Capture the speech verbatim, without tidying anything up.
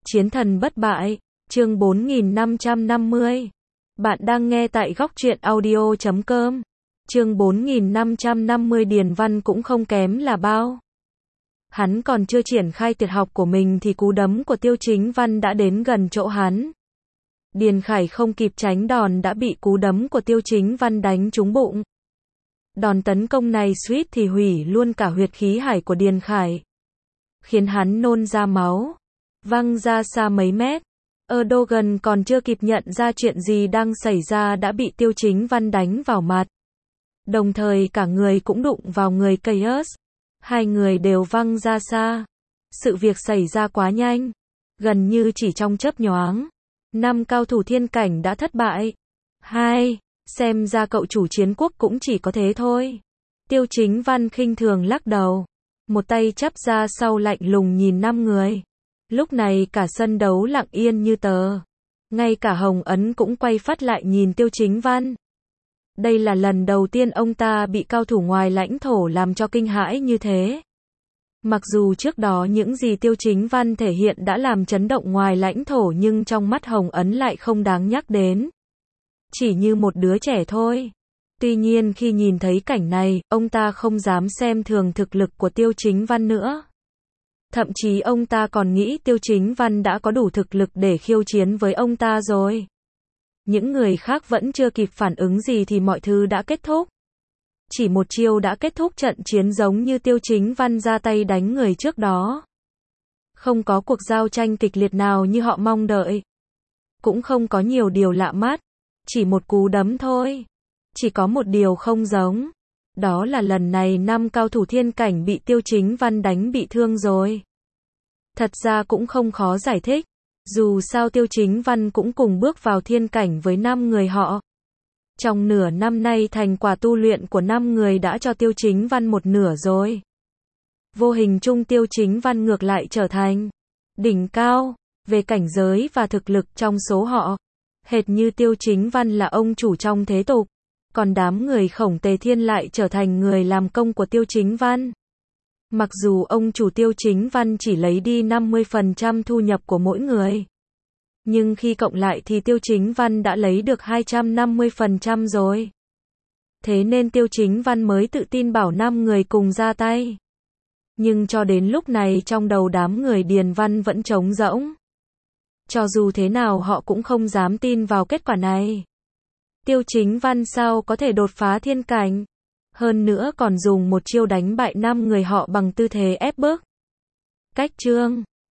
Chiến thần bất bại, chương bốn nghìn năm trăm năm mươi. Bạn đang nghe tại góc truyện audio chấm com. Chương bốn nghìn năm trăm năm mươi. Điền Văn cũng không kém là bao. Hắn còn chưa triển khai tuyệt học của mình thì cú đấm của Tiêu Chính Văn đã đến gần chỗ hắn. Điền Khải không kịp tránh đòn đã bị cú đấm của Tiêu Chính Văn đánh trúng bụng. Đòn tấn công này suýt thì hủy luôn cả huyệt khí hải của Điền Khải, khiến hắn nôn ra máu, văng ra xa mấy mét. Erdogan còn chưa kịp nhận ra chuyện gì đang xảy ra đã bị Tiêu Chính Văn đánh vào mặt. Đồng thời cả người cũng đụng vào người Chaos. Hai người đều văng ra xa. Sự việc xảy ra quá nhanh, gần như chỉ trong chớp nhoáng. Năm cao thủ thiên cảnh đã thất bại. Hai, xem ra cậu chủ chiến quốc cũng chỉ có thế thôi. Tiêu Chính Văn khinh thường lắc đầu, một tay chắp ra sau lạnh lùng nhìn năm người. Lúc này cả sân đấu lặng yên như tờ. Ngay cả Hồng Ấn cũng quay phát lại nhìn Tiêu Chính Văn. Đây là lần đầu tiên ông ta bị cao thủ ngoài lãnh thổ làm cho kinh hãi như thế. Mặc dù trước đó những gì Tiêu Chính Văn thể hiện đã làm chấn động ngoài lãnh thổ nhưng trong mắt Hồng Ấn lại không đáng nhắc đến. Chỉ như một đứa trẻ thôi. Tuy nhiên khi nhìn thấy cảnh này, ông ta không dám xem thường thực lực của Tiêu Chính Văn nữa. Thậm chí ông ta còn nghĩ Tiêu Chính Văn đã có đủ thực lực để khiêu chiến với ông ta rồi. Những người khác vẫn chưa kịp phản ứng gì thì mọi thứ đã kết thúc. Chỉ một chiêu đã kết thúc trận chiến giống như Tiêu Chính Văn ra tay đánh người trước đó. Không có cuộc giao tranh kịch liệt nào như họ mong đợi. Cũng không có nhiều điều lạ mắt. Chỉ một cú đấm thôi. Chỉ có một điều không giống. Đó là lần này năm cao thủ thiên cảnh bị Tiêu Chính Văn đánh bị thương rồi. Thật ra cũng không khó giải thích. Dù sao Tiêu Chính Văn cũng cùng bước vào thiên cảnh với năm người họ. Trong nửa năm nay thành quả tu luyện của năm người đã cho Tiêu Chính Văn một nửa rồi. Vô hình chung Tiêu Chính Văn ngược lại trở thành đỉnh cao về cảnh giới và thực lực trong số họ. Hệt như Tiêu Chính Văn là ông chủ trong thế tục. Còn đám người Khổng Tề Thiên lại trở thành người làm công của Tiêu Chính Văn. Mặc dù ông chủ Tiêu Chính Văn chỉ lấy đi năm mươi phần trăm thu nhập của mỗi người. Nhưng khi cộng lại thì Tiêu Chính Văn đã lấy được hai trăm năm mươi phần trăm rồi. Thế nên Tiêu Chính Văn mới tự tin bảo năm người cùng ra tay. Nhưng cho đến lúc này trong đầu đám người Điền Văn vẫn trống rỗng. Cho dù thế nào họ cũng không dám tin vào kết quả này. Tiêu Chính Văn sao có thể đột phá thiên cảnh? Hơn nữa còn dùng một chiêu đánh bại năm người họ bằng tư thế ép bức. Cách chương